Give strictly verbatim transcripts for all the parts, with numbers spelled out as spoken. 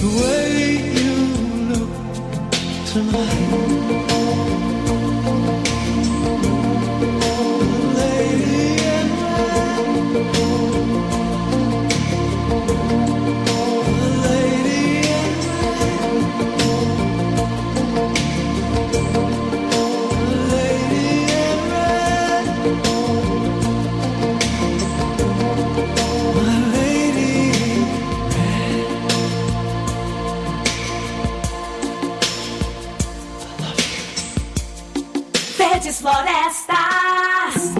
Florestas.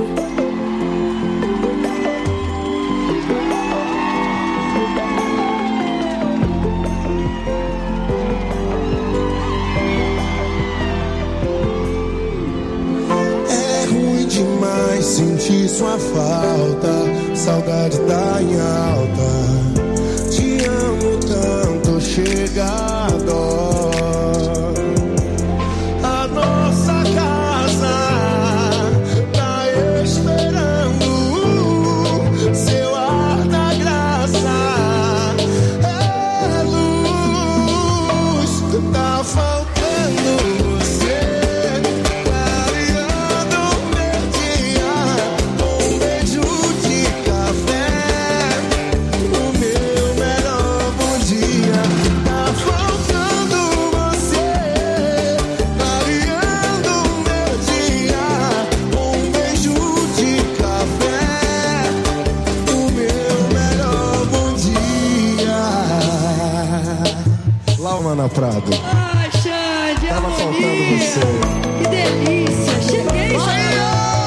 É ruim demais sentir sua falta, saudade tá em alta. Te amo tanto, chega a dó. Ana Prado. Ai, Xande, tava faltando você. Que delícia. Cheguei, Xande.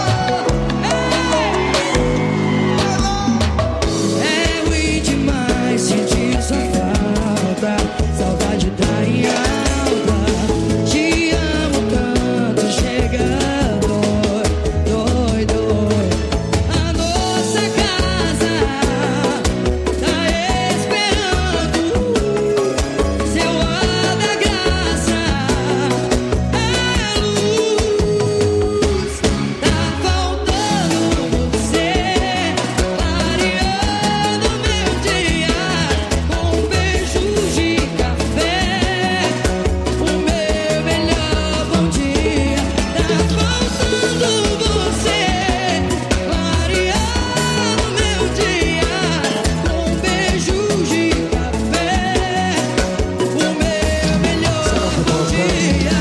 É ruim demais sentir sua falta, saudade tá em alta. Te amo tanto, chega dói, dói, dói. A nossa casa tá esperando. Seu ar da graça é luz. Tá faltando você, clareando meu dia com beijos de café. O meu melhor bom dia. Tá faltando você, clareando meu dia com beijos de café. O meu melhor bom dia.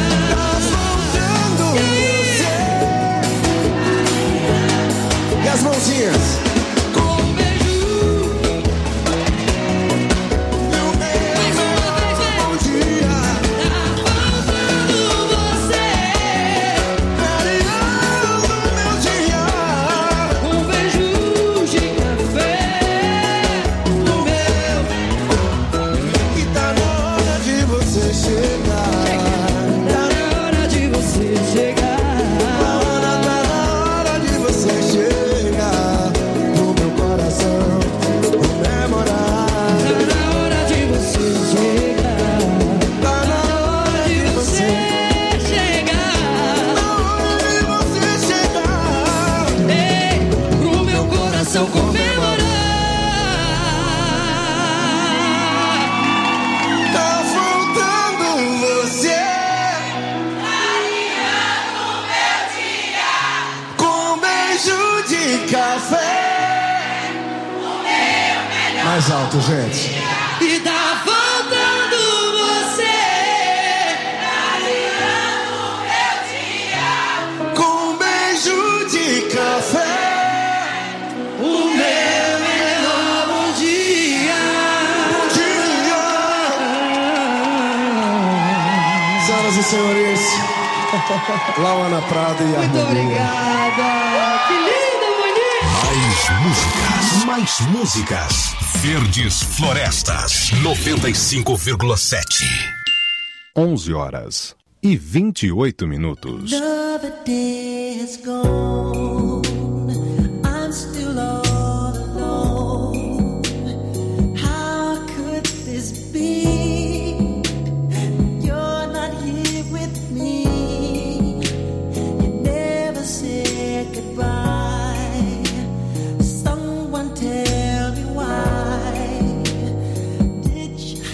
E as mãozinhas? Com beijo. Mais uma vez, vem. Bom dia. Tá faltando você, Clareando meu dia. com beijos de café. O meu E tá na hora de você chegar. tá na hora de você chegar. Tá na hora de você chegar no meu coração, comemorar. Tá na hora de você chegar. Tá na hora de você, Você chegar. na hora de você chegar. Ei, pro meu coração comemorar. Tá faltando você, com beijo de café. Mais alto, gente. E tá faltando você, Com beijo de café. o meu melhor bom dia. Dia. Senhoras e senhores, Lauana Prado e a Muito obrigada. Que linda, bonita. Mais músicas, mais músicas. Verdes Florestas, noventa e cinco vírgula sete. onze horas e vinte e oito minutos. Another day has gone. I'm still all alone. How could this be? You're not here with me. You never said goodbye. Someone tell me why. Did you have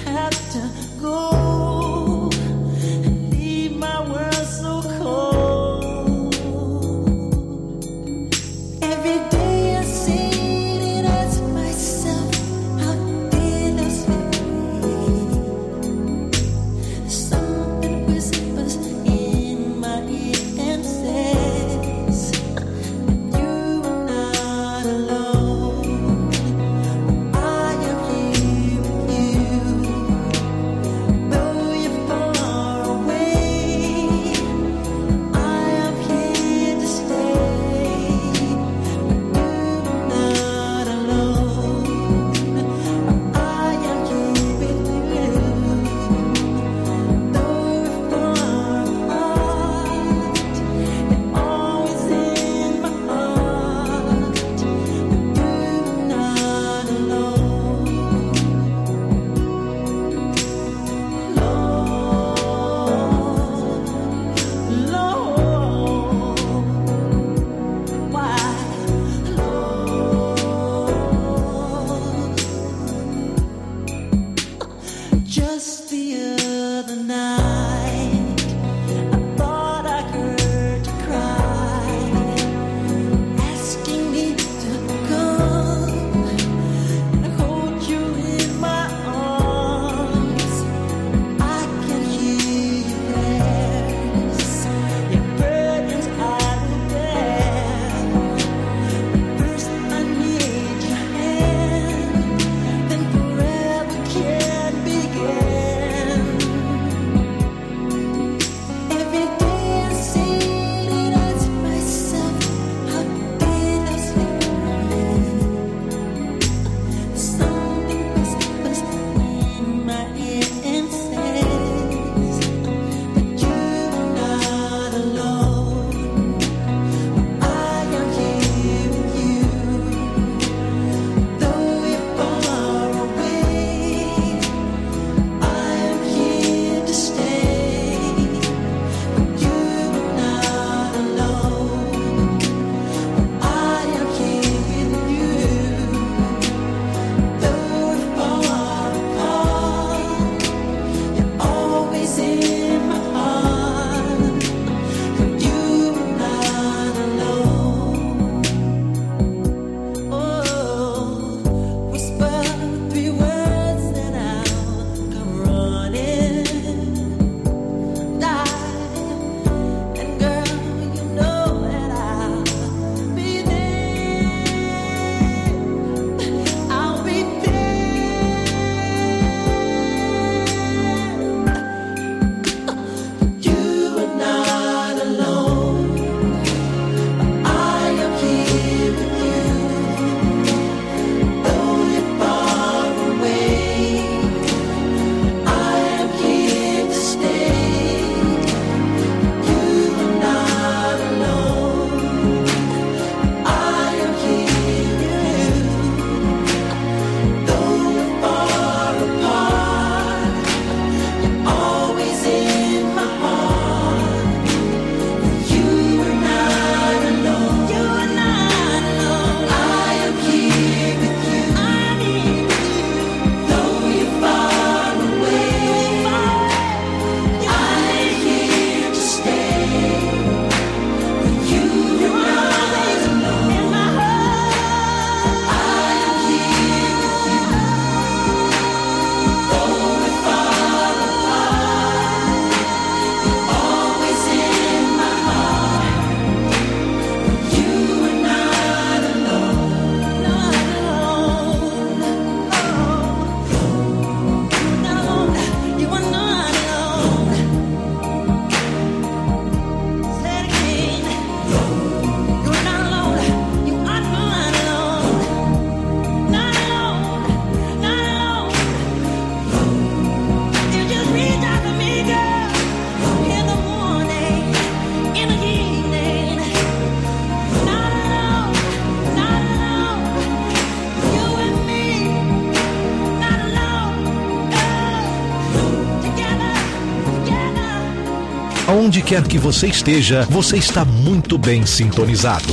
Aonde quer que você esteja, você está muito bem sintonizado.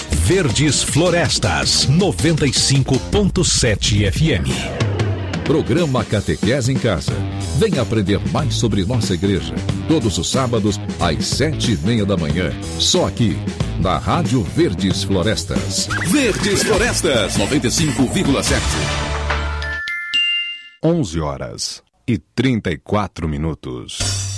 Verdes Florestas, noventa e cinco ponto sete F M. Programa Catequese em Casa. Venha aprender mais sobre nossa igreja. Todos os sábados, às sete e meia da manhã. Só aqui, na Rádio Verdes Florestas. Verdes Florestas, noventa e cinco vírgula sete. onze horas e trinta e quatro minutos.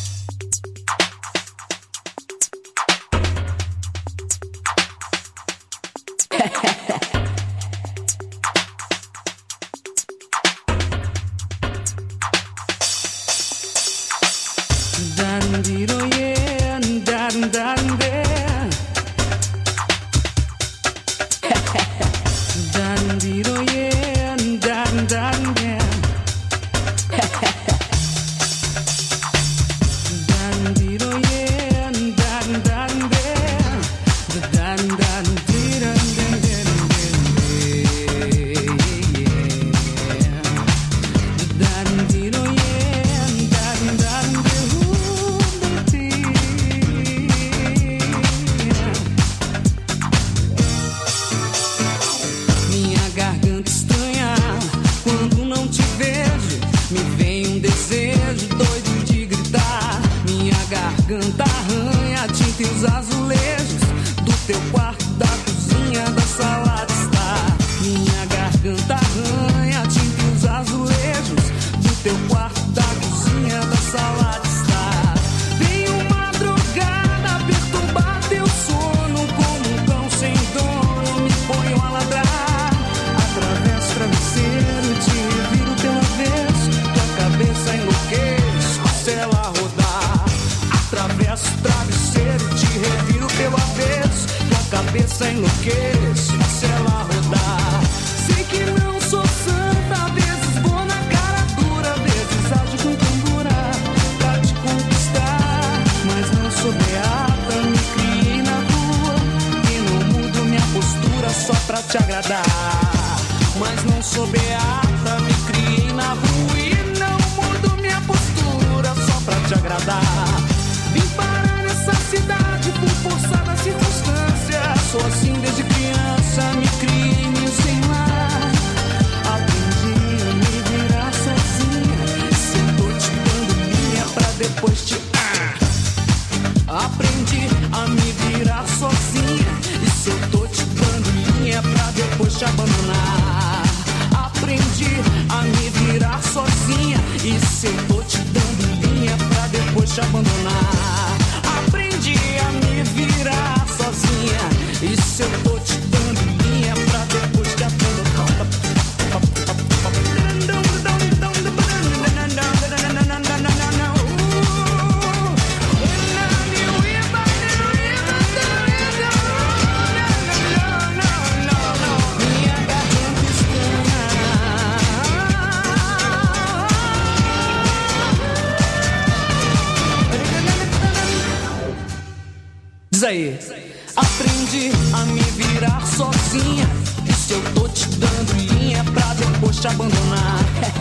Aí. Aprendi a me virar sozinha. E se eu tô te dando linha pra depois te abandonar?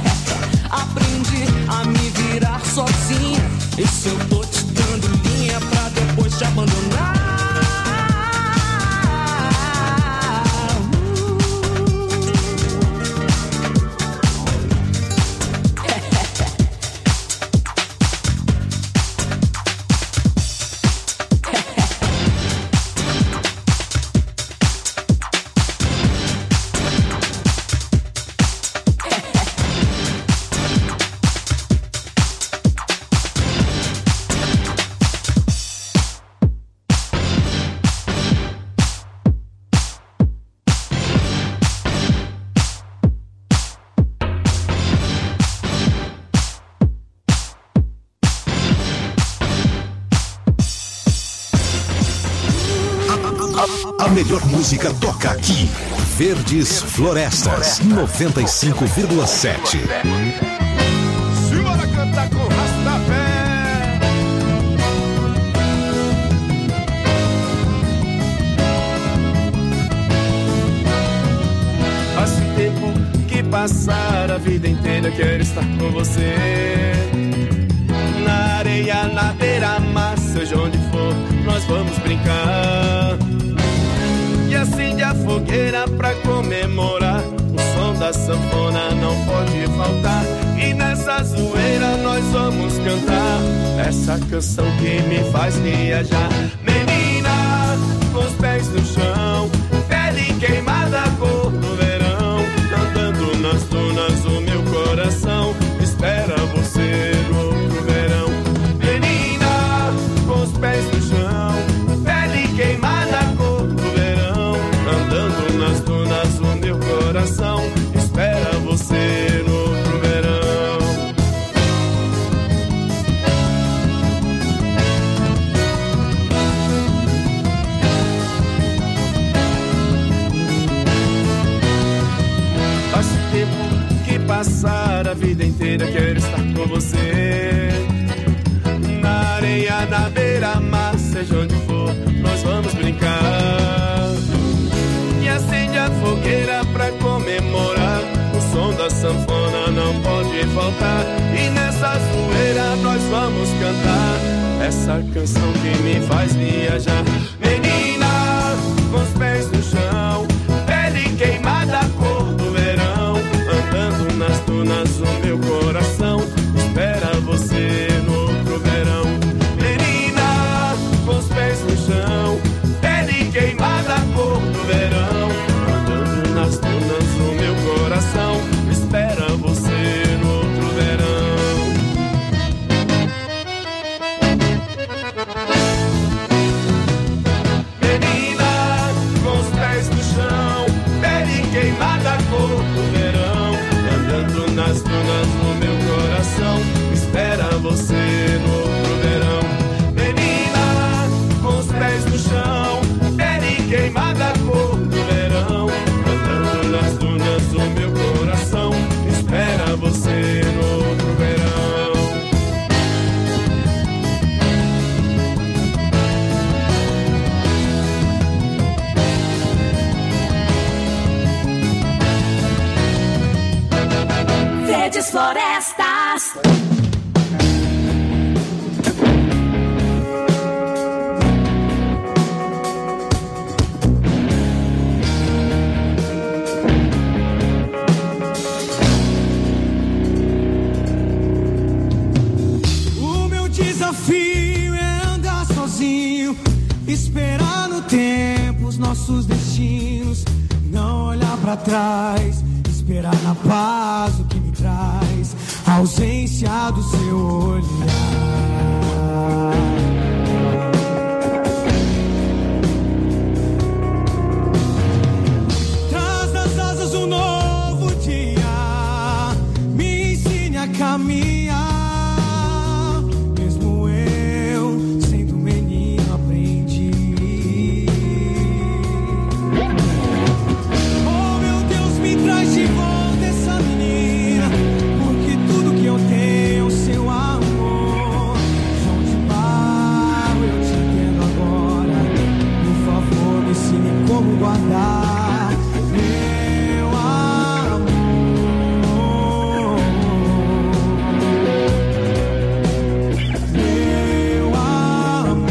Aprendi a me virar sozinha. E se eu tô te dando linha pra depois te abandonar? A melhor música toca aqui. Verdes Florestas, noventa e cinco vírgula sete. Simbora cantar com o Rastafé. Faz tempo que passar, a vida inteira quero estar com você. Na areia, na beira-mar, seja onde for, nós vamos brincar. E acende a fogueira pra comemorar. O som da sanfona não pode faltar. E nessa zoeira nós essa canção que me faz viajar. Menina, com os pés no chão, pele queimada, cor do verão, andando nas dunas o meu coração espera você no outro verão. Menina, com os pés no chão, pele queimada, cor do verão, andando nas dunas o meu coração espera você no outro verão. Faz tempo que passar a vida inteira quero estar com você. Na areia, na beira-mar, seja onde for, nós vamos brincar. E acende a fogueira pra comemorar, o som da sanfona não pode faltar. E nessa zoeira nós vamos cantar essa canção que me faz viajar. Menina, com os pés no chão, pele queimada, cor do verão, andando nas dunas o meu coração espera você no outro verão. Menina, com os pés no chão, pele queimada, cor do verão, andando nas dunas o meu coração espera você no outro verão. Menina, com os pés no chão, pele queimada, cor do verão, andando nas dunas o meu coração espera você no outro verão. Menina, com os pés no chão, pele queimada, cor do verão, andando nas dunas o meu coração espera você no outro verão. Verdes Florestas. O meu desafio é andar sozinho, esperar no tempo os nossos destinos, não olhar pra trás, esperar na paz o que me traz a ausência do seu olhar. Traz das asas um novo dia, me ensine a caminhar. Mesmo eu, sendo menino, aprendi. Oh, meu Deus, me traz de volta essa menina, porque tudo que eu tenho é o seu amor. João de barro, eu te entendo agora. Por favor, me ensine como guardar meu amor. Meu amor.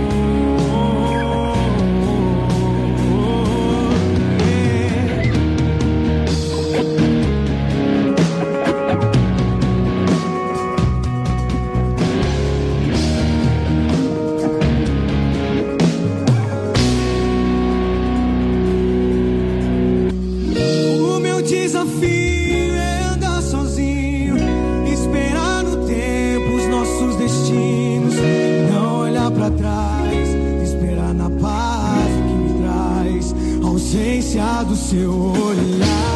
O meu desafio é andar sozinho, esperar no tempo os nossos destinos, não olhar pra trás, esperar na paz o que me traz a ausência do seu olhar.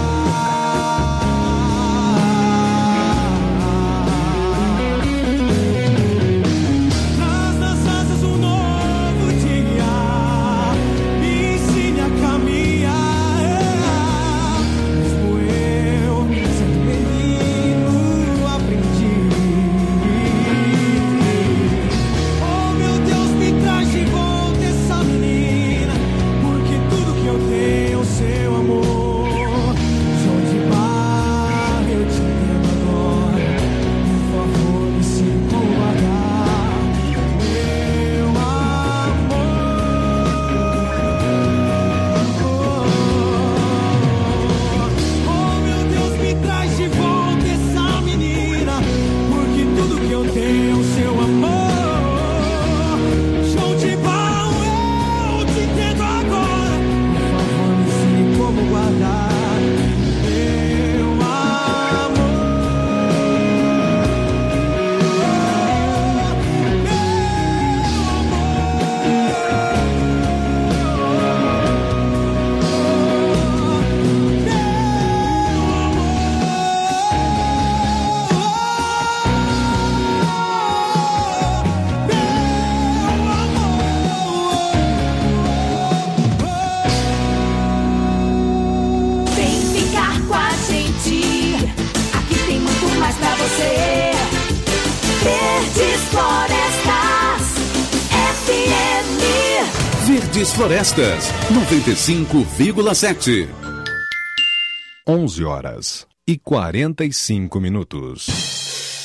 Traz nas asas um novo dia, me ensine a caminhar. Mesmo eu, sendo menino, aprendi. Oh, meu Deus, me traz de volta essa menina, porque tudo que eu tenho é o seu amor. Verdes Florestas, noventa e cinco vírgula sete. onze horas e quarenta e cinco minutos.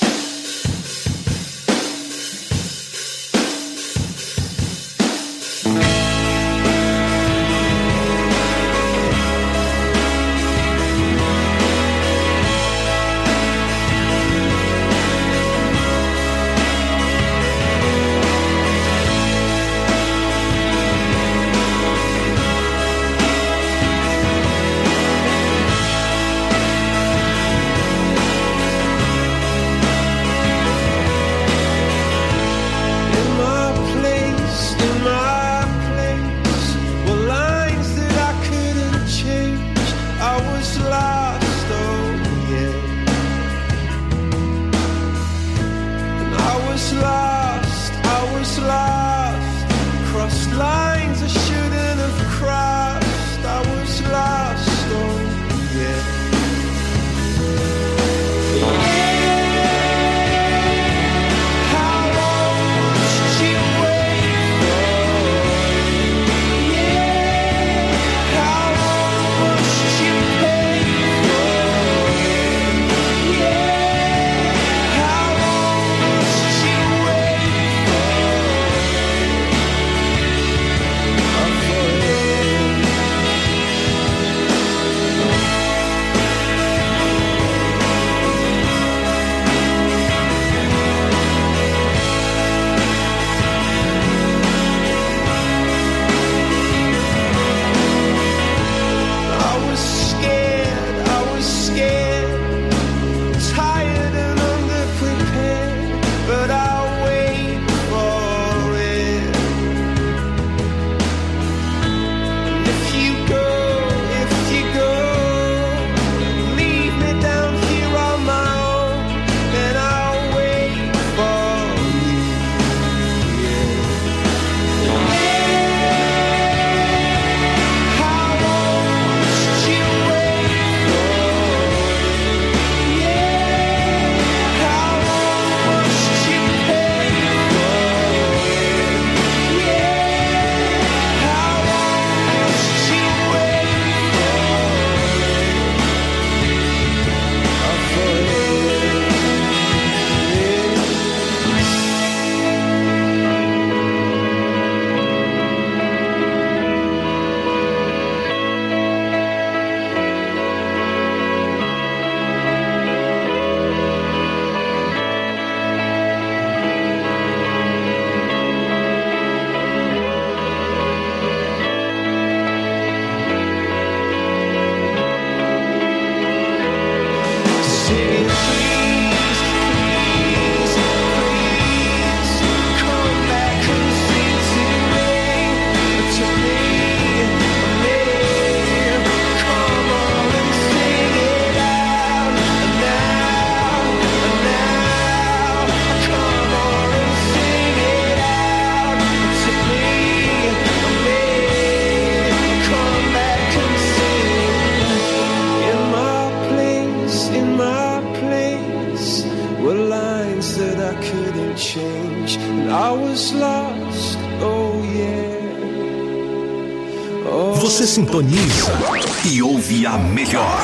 Você sintoniza e ouve a melhor.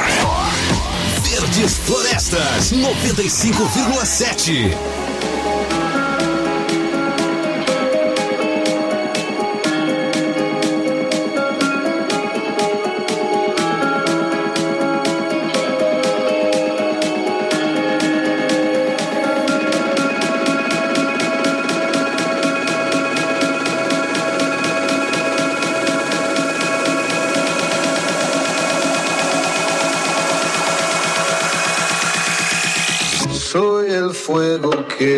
Verdes Florestas, noventa e cinco vírgula sete. Soy el fuego que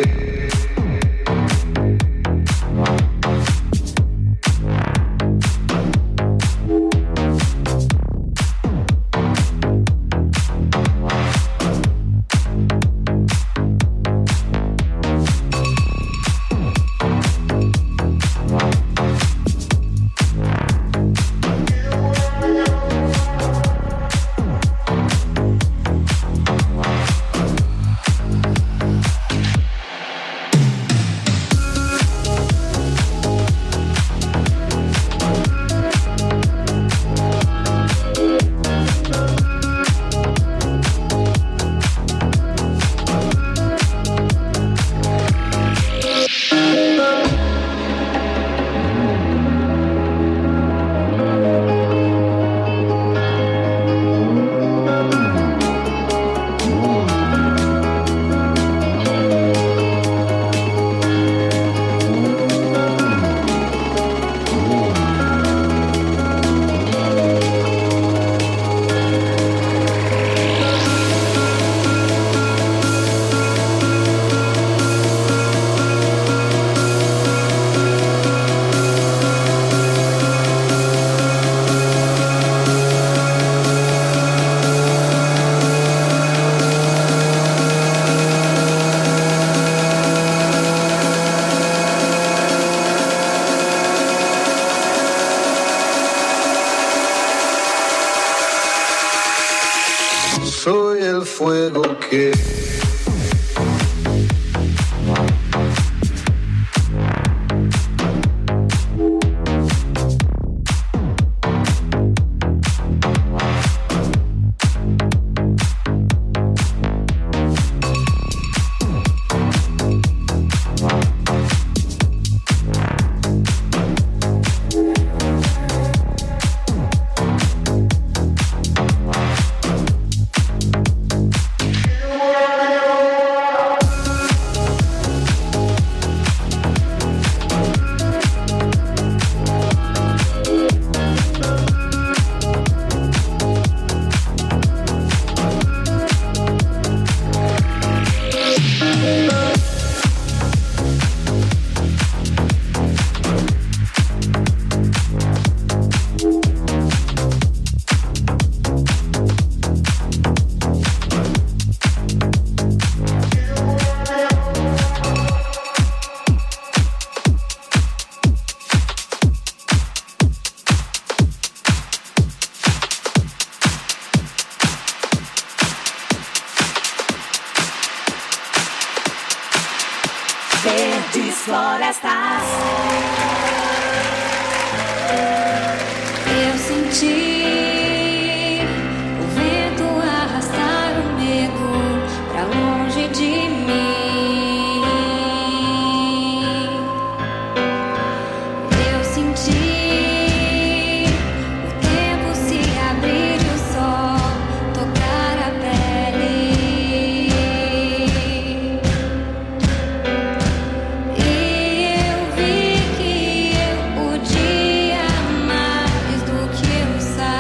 quê? Verdes Florestas. Eu senti o vento arrastar o medo pra longe de mim. Eu senti o tempo se abrir e o sol tocar a pele. Eu vi que eu podia mais do que eu sabia.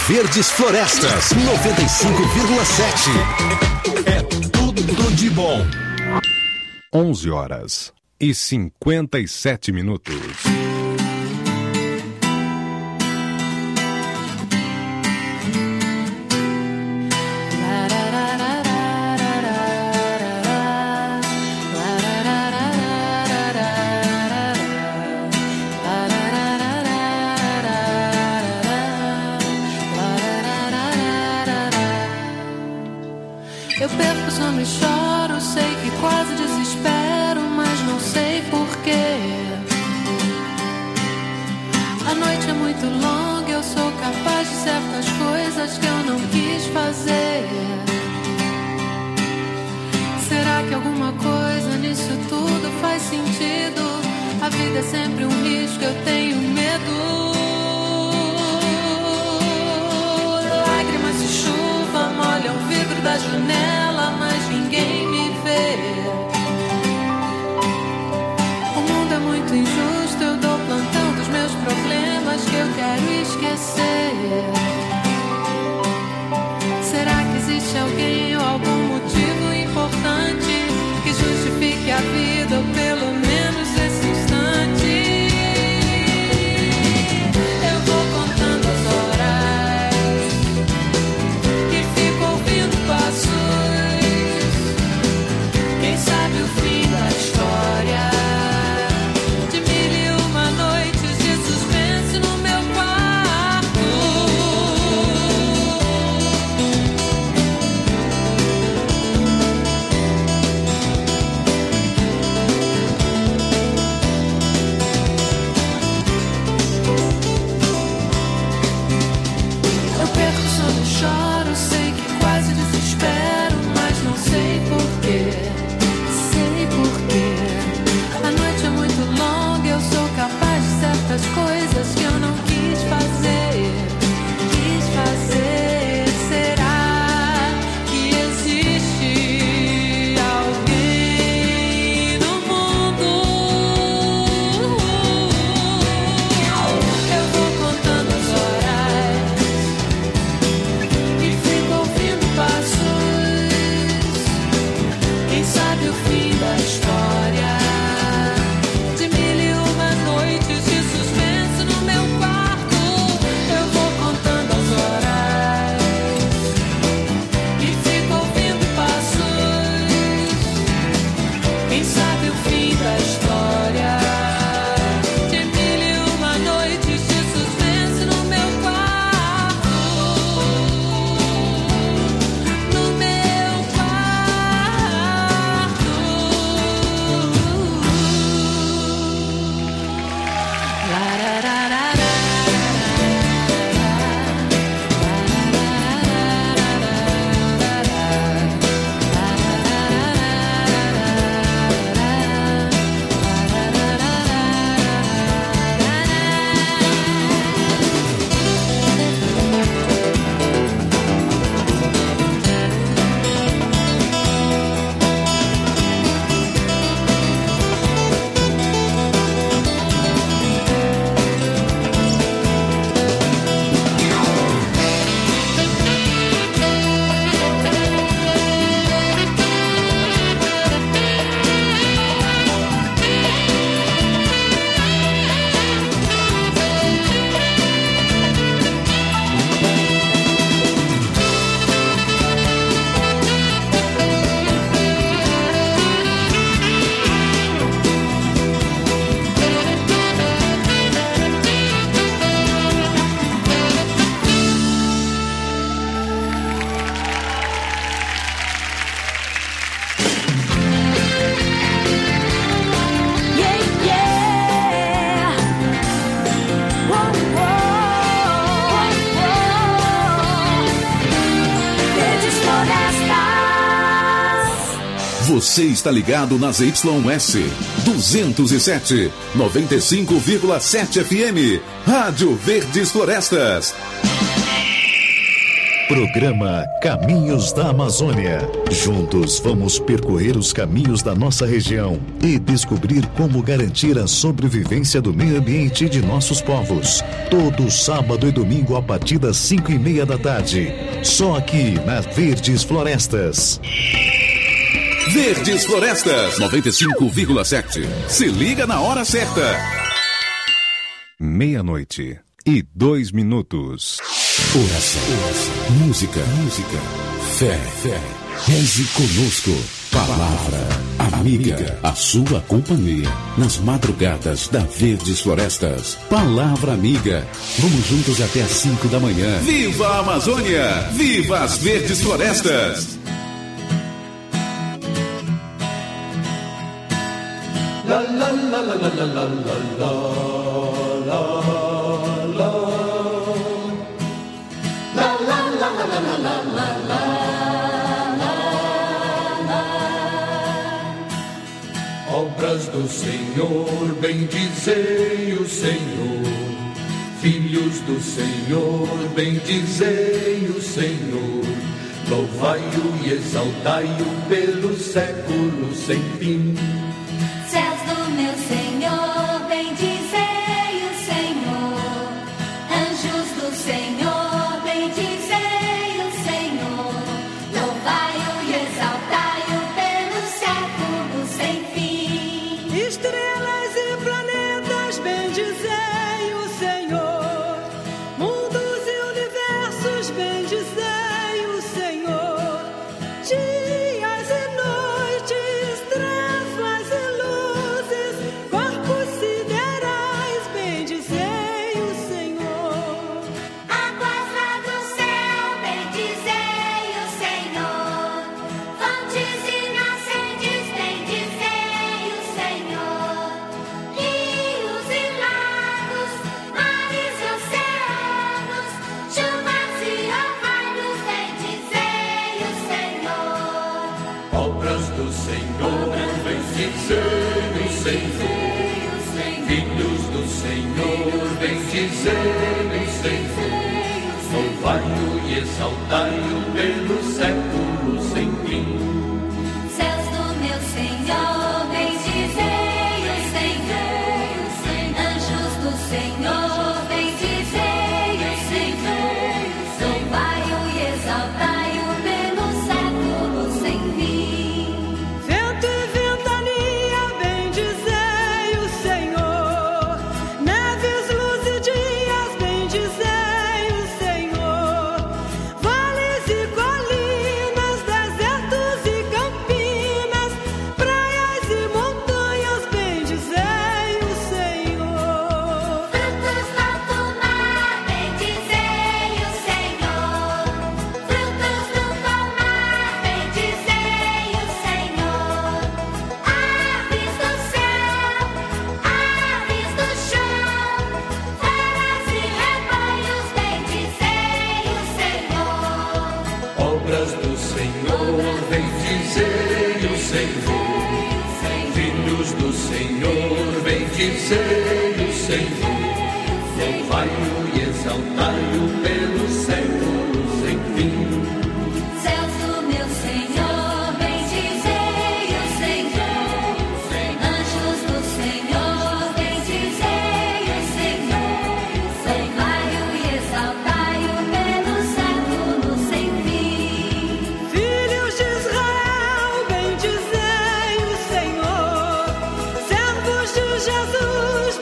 Verdes Florestas, noventa e cinco vírgula sete. É tudo de bom. onze horas e cinquenta e sete minutos. Eu perco o sono e choro, sei que quase desespero, mas não sei porquê. A noite é muito longa, eu sou capaz de certas coisas que eu não quis fazer. Será que alguma coisa nisso tudo faz sentido? A vida é sempre um risco, eu tenho medo. Lágrimas de chuva molham o vidro da janela, mas ninguém me vê. O mundo é muito injusto, eu dou plantão dos meus problemas que eu quero esquecer. Será que existe alguém ou algum motivo importante que justifique a vida, ou pelo menos esse instante? Eu vou contando as horas que fico ouvindo passos. Quem sabe o fim da história de mil e uma noites de suspense no meu quarto. Eu perco o sono e choro, sei que quase desespero, mas não sei porquê. Sei porquê. A noite é muito longa, eu sou capaz de certas coisas que eu não quis fazer. Quis fazer. Será que existe alguém no mundo? Eu vou contando as horas e fico ouvindo passos. Quem sabe o fim da história de mil e uma noites de suspense no meu quarto. Eu vou contando as horas e fico ouvindo passos. Quem sabe o fim da história de mil e uma noites de suspense no meu quarto. No meu quarto. Larararara. Você está ligado nas Y S duzentos e sete, noventa e cinco vírgula sete F M, Rádio Verdes Florestas. Programa Caminhos da Amazônia. Juntos vamos percorrer os caminhos da nossa região e descobrir como garantir a sobrevivência do meio ambiente de nossos povos. Todo sábado e domingo a partir das cinco e meia da tarde. Só aqui na Verdes Florestas. Verdes Florestas noventa e cinco vírgula sete. Se liga na hora certa. Meia-noite e dois minutos. Oração, oração, música, música, fé, fé. Reze conosco. Palavra amiga, a sua companhia nas madrugadas da Verdes Florestas. Palavra amiga. Vamos juntos até às cinco da manhã. Viva a Amazônia! Viva as Verdes Florestas! La la la la la la la la la la. La la la la la la la la la. Obras do Senhor, bendizei o Senhor. Filhos do Senhor, bendizei o Senhor. Louvai-o e exaltai-o pelo século sem fim. Céus do meu Senhor, bendizei o Senhor. Anjos do Senhor, bendizei o Senhor. Louvai-o e exaltai-o pelo século sem fim. Estrelas e planetas, bendizei o Senhor. Mundos e universos, bendizei o Senhor. Dias e noites, trevas e luzes, corpos siderais, bendizei o Senhor. Águas lá do céu, bendizei o Senhor. Fontes e nascentes, bendizei o Senhor. Rios e lagos, mares e oceanos, chuvas e orvalhos, bendizei o Senhor. Obras do Senhor, bendizei o Senhor. Filhos do Senhor, bendizei o Senhor. Louvai-o e exaltai-o pelo século sem fim. Céus do meu Senhor, bendizei o Senhor. Anjos do Senhor, bendizei o Senhor. Louvai-o e exaltai-o pelo século sem fim. Vento e ventania, bendizei o Senhor. Neves, luz e dias, bendizei o Senhor. Vales e colinas, desertos e campinas, praias e montanhas, bendizei o Senhor. Frutos do alto mar, bendizei o Senhor. Frutos do palmar, bendizei o Senhor. Aves do céu, aves do chão, feras e rebanhos, bendizei o Senhor. Obras do Senhor, bendizei o Senhor. Filhos do Senhor, bendizei o Senhor. Louvai-o e exaltai-o pelo século sem fim. Céus do meu Senhor, bendizei o Senhor. Anjos do Senhor, bendizei o Senhor. Louvai-o e exaltai-o pelo século sem fim. Filhos de Israel, bendizei o Senhor. Servos de Jesus,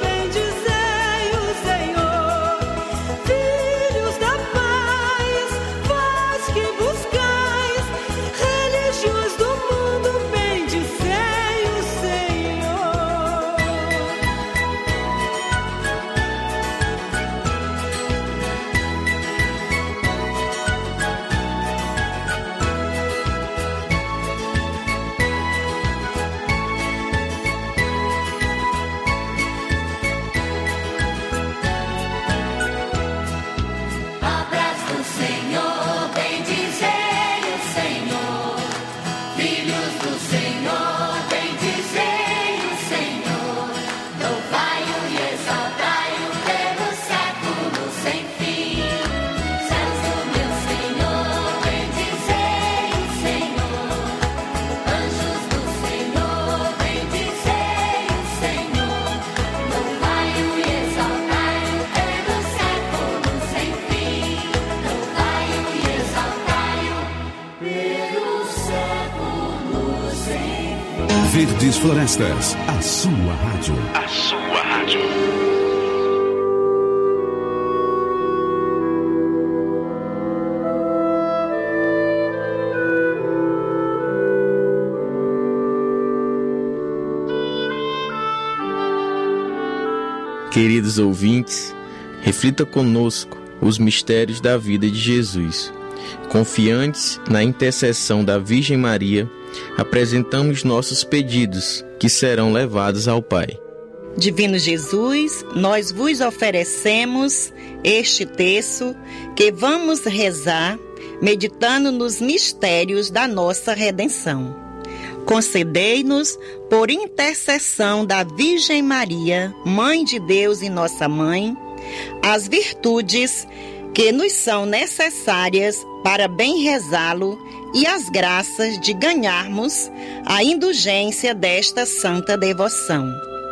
Verdes Florestas, a sua rádio. A sua rádio. Queridos ouvintes, reflita conosco os mistérios da vida de Jesus. Confiantes na intercessão da Virgem Maria, apresentamos nossos pedidos, que serão levados ao Pai. Divino Jesus, nós vos oferecemos este terço que vamos rezar, meditando nos mistérios da nossa redenção. Concedei-nos, por intercessão da Virgem Maria, Mãe de Deus e nossa Mãe, as virtudes que nos são necessárias para bem rezá-lo e as graças de ganharmos a indulgência desta santa devoção.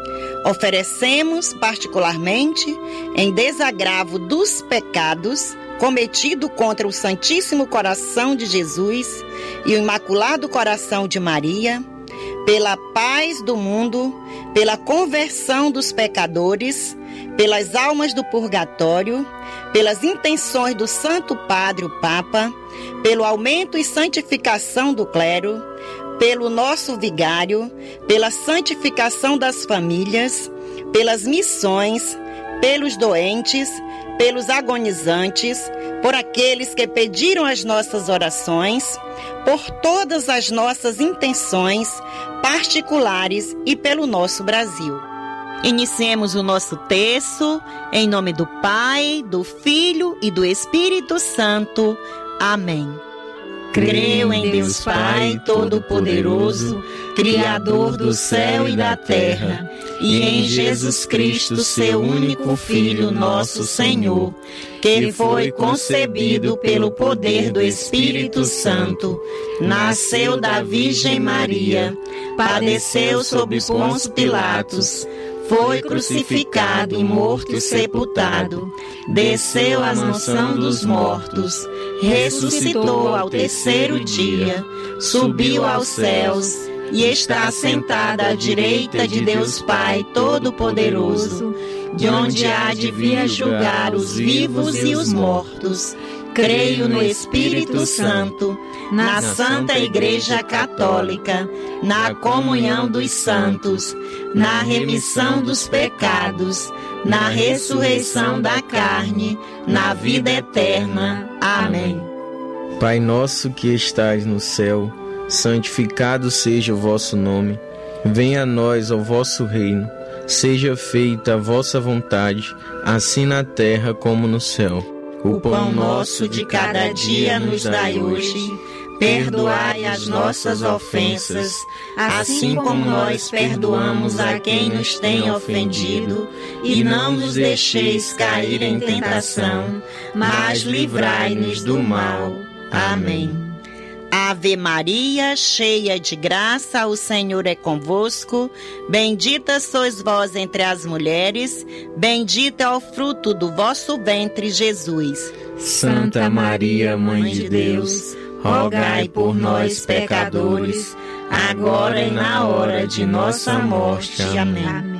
Oferecemos particularmente, em desagravo dos pecados cometido contra o Santíssimo Coração de Jesus e o Imaculado Coração de Maria, pela paz do mundo, pela conversão dos pecadores, pelas almas do purgatório, pelas intenções do Santo Padre, o Papa, pelo aumento e santificação do clero, pelo nosso vigário, pela santificação das famílias, pelas missões, pelos doentes, pelos agonizantes, por aqueles que pediram as nossas orações, por todas as nossas intenções particulares e pelo nosso Brasil. Iniciemos o nosso terço, em nome do Pai, do Filho e do Espírito Santo. Amém. Creio em Deus Pai Todo-Poderoso, Criador do céu e da terra, e em Jesus Cristo, seu único Filho, nosso Senhor, que foi concebido pelo poder do Espírito Santo, nasceu da Virgem Maria, padeceu sob Pôncio Pilatos, foi crucificado e morto e sepultado, desceu à mansão dos mortos, ressuscitou ao terceiro dia, subiu aos céus e está sentado à direita de Deus Pai Todo-Poderoso, de onde há de vir julgar os vivos e os mortos. Creio no Espírito Santo, na Santa Igreja Católica, na comunhão dos santos, na remissão dos pecados, na ressurreição da carne, na vida eterna. Amém. Pai nosso que estais no céu, santificado seja o vosso nome. Venha a nós o vosso reino. Seja feita a vossa vontade, assim na terra como no céu. O pão nosso de cada dia nos dai hoje. Perdoai as nossas ofensas, assim como nós perdoamos a quem nos tem ofendido. E não nos deixeis cair em tentação, mas livrai-nos do mal. Amém. Ave Maria, cheia de graça, o Senhor é convosco. Bendita sois vós entre as mulheres, bendito é o fruto do vosso ventre, Jesus. Santa Maria, Mãe de Deus, rogai por nós, pecadores, agora e na hora de nossa morte. Amém.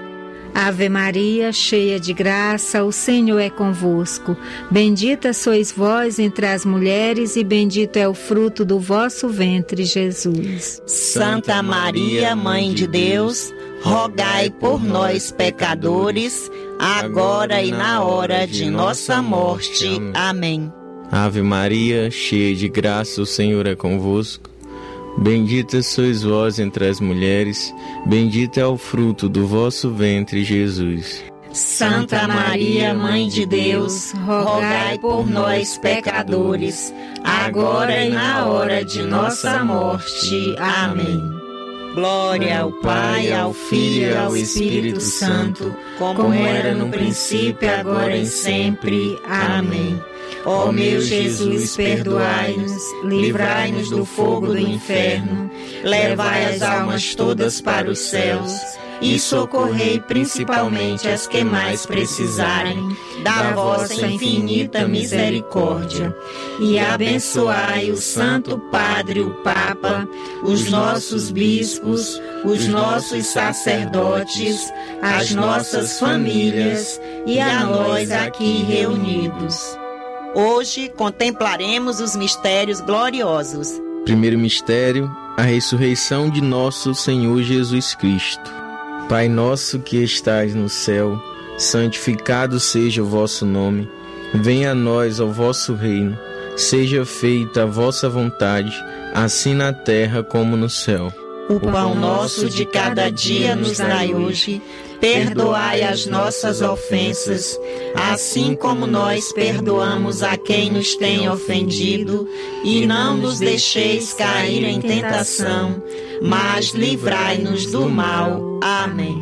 Ave Maria, cheia de graça, o Senhor é convosco. Bendita sois vós entre as mulheres e bendito é o fruto do vosso ventre, Jesus. Santa Maria, Mãe de Deus, rogai por nós, pecadores, agora e na hora de nossa morte. Amém. Ave Maria, cheia de graça, o Senhor é convosco. Bendita sois vós entre as mulheres, bendito é o fruto do vosso ventre, Jesus. Santa Maria, Mãe de Deus, rogai por nós, pecadores, agora e na hora de nossa morte. Amém. Glória ao Pai, ao Filho e ao Espírito Santo, como era no princípio, agora e sempre. Amém. Ó meu Jesus, perdoai-nos, livrai-nos do fogo do inferno, levai as almas todas para os céus e socorrei principalmente as que mais precisarem da vossa infinita misericórdia. E abençoai o Santo Padre, o Papa, os nossos bispos, os nossos sacerdotes, as nossas famílias e a nós aqui reunidos. Hoje contemplaremos os mistérios gloriosos. Primeiro mistério, a ressurreição de nosso Senhor Jesus Cristo. Pai nosso que estais no céu, santificado seja o vosso nome. Venha a nós o vosso reino. Seja feita a vossa vontade, assim na terra como no céu. O pão nosso de cada dia nos dai hoje. Perdoai as nossas ofensas, assim como nós perdoamos a quem nos tem ofendido, e não nos deixeis cair em tentação, mas livrai-nos do mal. Amém.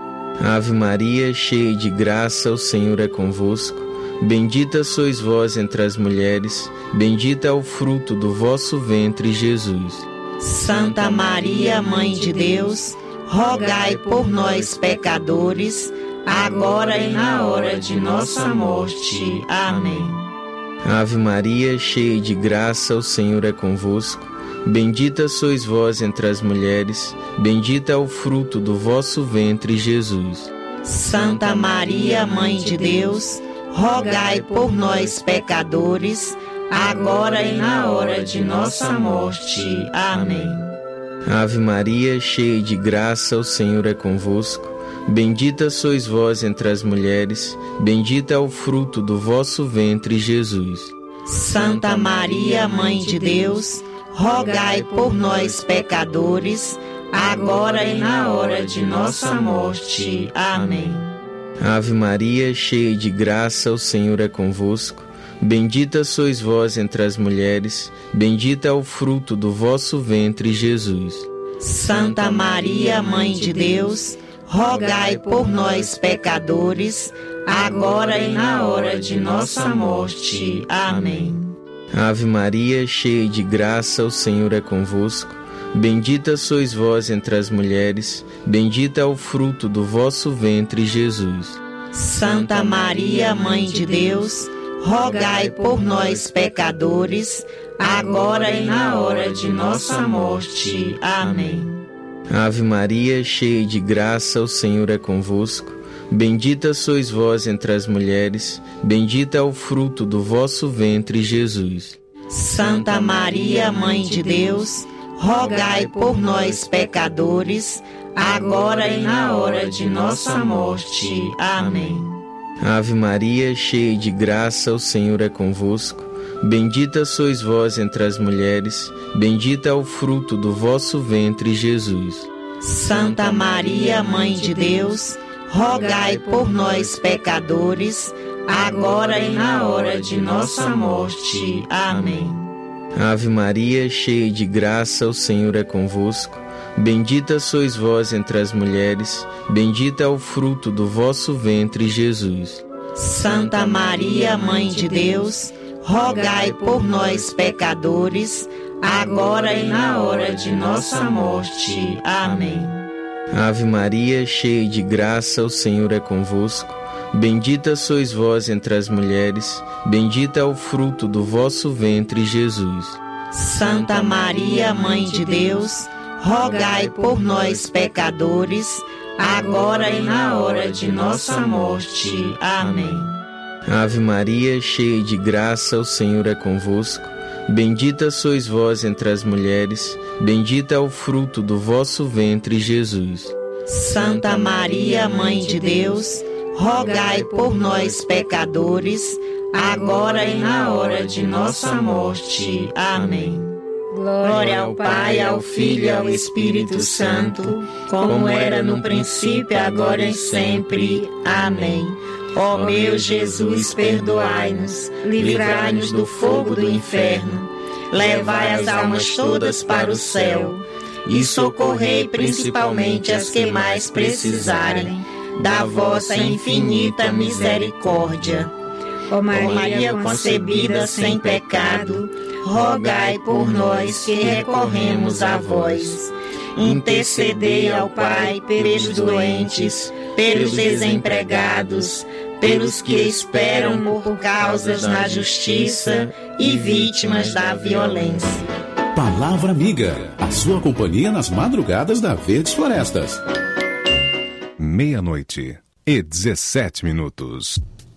Ave Maria, cheia de graça, o Senhor é convosco. Bendita sois vós entre as mulheres, bendito é o fruto do vosso ventre, Jesus. Santa Maria, Mãe de Deus, rogai por nós, pecadores, agora e na hora de nossa morte. Amém. Ave Maria, cheia de graça, o Senhor é convosco. Bendita sois vós entre as mulheres, bendito é o fruto do vosso ventre, Jesus. Santa Maria, Mãe de Deus, rogai por nós, pecadores, agora e na hora de nossa morte. Amém. Ave Maria, cheia de graça, o Senhor é convosco. Bendita sois vós entre as mulheres, bendito é o fruto do vosso ventre, Jesus. Santa Maria, Mãe de Deus, rogai por nós, pecadores, agora e na hora de nossa morte. Amém. Ave Maria, cheia de graça, o Senhor é convosco. Bendita sois vós entre as mulheres, bendito é o fruto do vosso ventre, Jesus. Santa Maria, Mãe de Deus, rogai por nós, pecadores, agora e na hora de nossa morte. Amém. Ave Maria, cheia de graça, o Senhor é convosco. Bendita sois vós entre as mulheres, bendito é o fruto do vosso ventre, Jesus. Santa Maria, Mãe de Deus, rogai por nós, pecadores, agora e na hora de nossa morte. Amém. Ave Maria, cheia de graça, o Senhor é convosco. Bendita sois vós entre as mulheres, bendito é o fruto do vosso ventre, Jesus. Santa Maria, Mãe de Deus, rogai por nós, pecadores, agora e na hora de nossa morte. Amém. Ave Maria, cheia de graça, o Senhor é convosco. Bendita sois vós entre as mulheres, bendito é o fruto do vosso ventre, Jesus. Santa Maria, Mãe de Deus, rogai por nós, pecadores, agora e na hora de nossa morte. Amém. Ave Maria, cheia de graça, o Senhor é convosco. Bendita sois vós entre as mulheres, bendito é o fruto do vosso ventre, Jesus. Santa Maria, Mãe de Deus, rogai por nós, pecadores, agora e na hora de nossa morte. Amém. Ave Maria, cheia de graça, o Senhor é convosco. Bendita sois vós entre as mulheres, bendito é o fruto do vosso ventre, Jesus. Santa Maria, Mãe de Deus, rogai por nós, pecadores, agora e na hora de nossa morte. Amém. Ave Maria, cheia de graça, o Senhor é convosco. Bendita sois vós entre as mulheres, bendito é o fruto do vosso ventre, Jesus. Santa Maria, Mãe de Deus, rogai por nós, pecadores, agora e na hora de nossa morte. Amém. Glória ao Pai, ao Filho e ao Espírito Santo, como era no princípio, agora e sempre. Amém. Ó meu Jesus, perdoai-nos, livrai-nos do fogo do inferno, levai as almas todas para o céu e socorrei principalmente as que mais precisarem da vossa infinita misericórdia. Ó Maria concebida sem pecado, rogai por nós que recorremos a vós. intercedei ao Pai pelos doentes, pelos desempregados, pelos que esperam por causas na justiça e vítimas da violência. Palavra Amiga, a sua companhia nas madrugadas da Verdes Florestas. Meia-noite e dezessete minutos.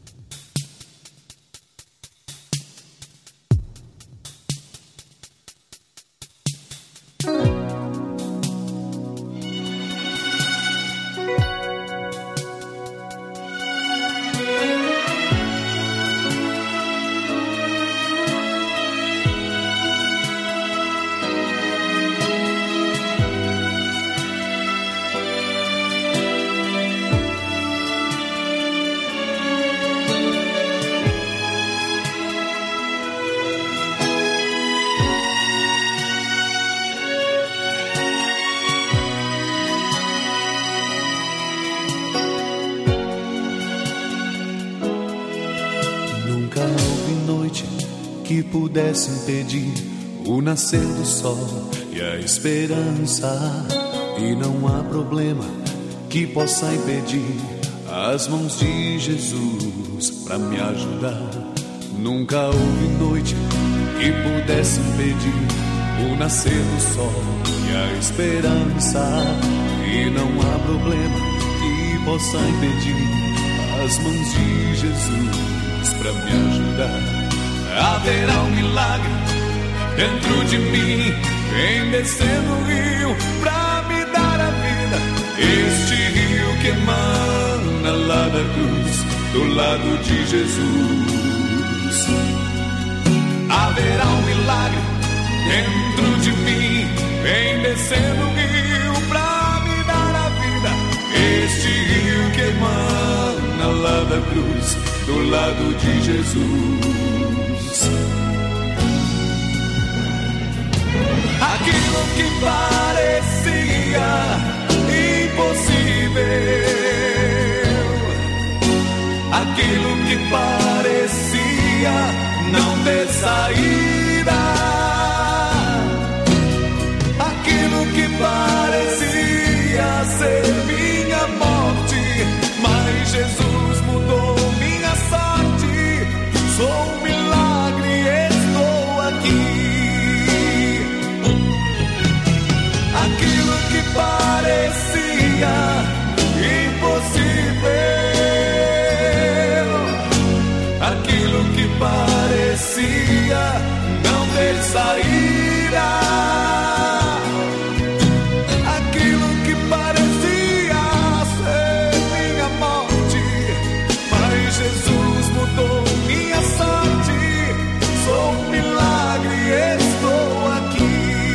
Pudesse impedir o nascer do sol e a esperança, e não há problema que possa impedir as mãos de Jesus para me ajudar. Nunca houve noite que pudesse impedir o nascer do sol e a esperança, e não há problema que possa impedir as mãos de Jesus para me ajudar. Haverá um milagre dentro de mim, vem descendo o rio pra me dar a vida. Este rio que emana lá da cruz, do lado de Jesus. Haverá um milagre dentro de mim, vem descendo o rio pra me dar a vida. Este rio que emana lá da cruz, do lado de Jesus. Aquilo que parecia impossível, aquilo que parecia não ter saída, aquilo que parecia ser minha morte, mas Jesus mudou minha sorte. Sou um milagre, estou aqui. Aquilo que parecia impossível, aquilo que parecia não ter saída, aquilo que parecia ser minha morte, mas Jesus mudou minha sorte. Sou um milagre, estou aqui.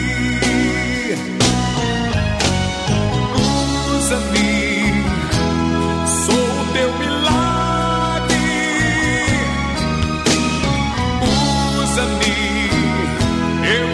Usa-me, sou o teu milagre. Usa-me, eu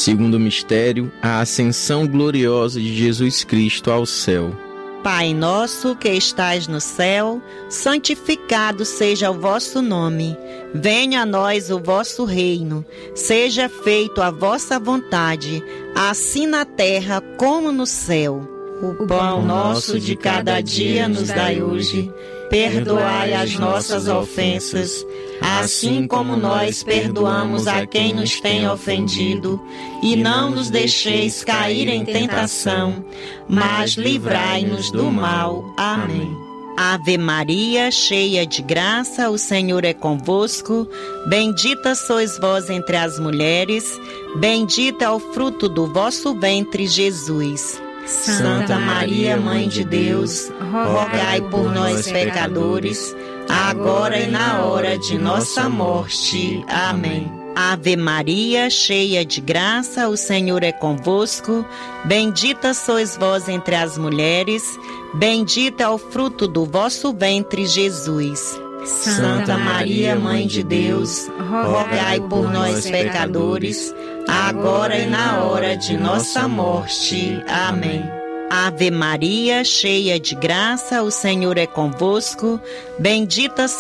Segundo mistério, a ascensão gloriosa de Jesus Cristo ao céu. Pai nosso que estais no céu, santificado seja o vosso nome. Venha a nós o vosso reino. Seja feito a vossa vontade, assim na terra como no céu. O pão nosso de cada dia nos dai hoje. Perdoai as nossas ofensas, assim como nós perdoamos a quem nos tem ofendido. E não nos deixeis cair em tentação, mas livrai-nos do mal. Amém. Ave Maria, cheia de graça, o Senhor é convosco. Bendita sois vós entre as mulheres, bendito é o fruto do vosso ventre, Jesus. Santa Maria, Mãe de Deus, rogai por nós, pecadores, agora e na hora de nossa morte. Amém. Ave Maria, cheia de graça, o Senhor é convosco. Bendita sois vós entre as mulheres, bendito é o fruto do vosso ventre, Jesus. Santa Maria, Mãe de Deus, rogai por nós, pecadores, agora e na hora de nossa morte. Amém. Ave Maria, cheia de graça, o Senhor é convosco. Bendita